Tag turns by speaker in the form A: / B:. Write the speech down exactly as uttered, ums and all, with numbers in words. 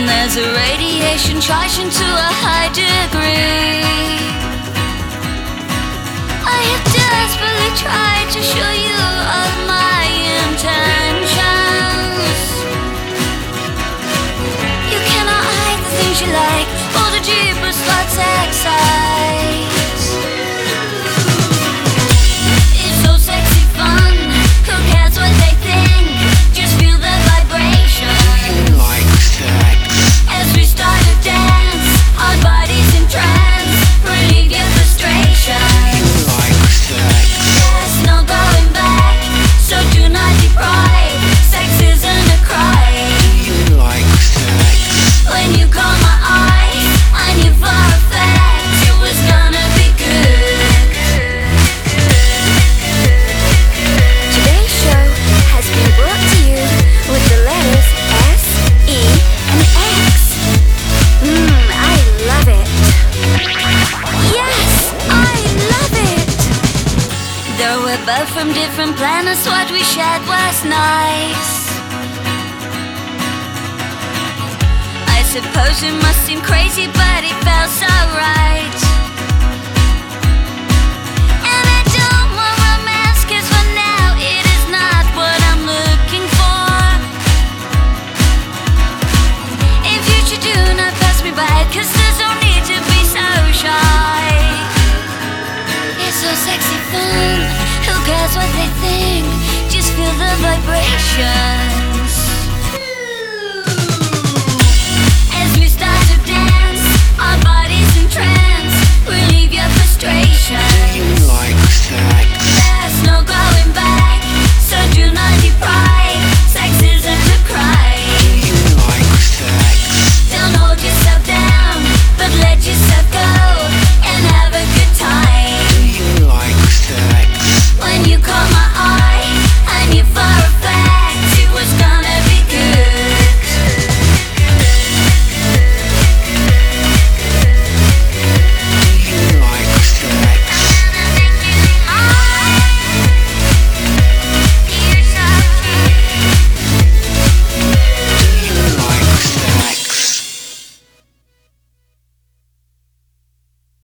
A: And there's a radiation charging to a high degree. I have desperately tried to show you all my intentions. You cannot hide the things you like, or the deepest thoughts excite. It's so sexy fun, who cares what they think? Just feel the vibration.
B: You like sex?
A: As we start to dance, our bodies in trance, relieve your frustration.
B: You like sex?
A: There's no going back, so do not deprive. Sex isn't a crime.
B: You like sex?
A: When you caught my eye, I knew for a fact it was gonna be good.
C: Today's show has been brought to you with the letters S, E, and X. Mmm, I love it. Yes, I love it.
A: Though we're both from different planets, what we shared was nice. I suppose it must seem crazy, but it felt so right. And I don't want romance, 'cause for now it is not what I'm looking for. In future do not pass me by, 'cause there's no need to be so shy. It's so sexy fun, who cares what they think? Just feel the vibration.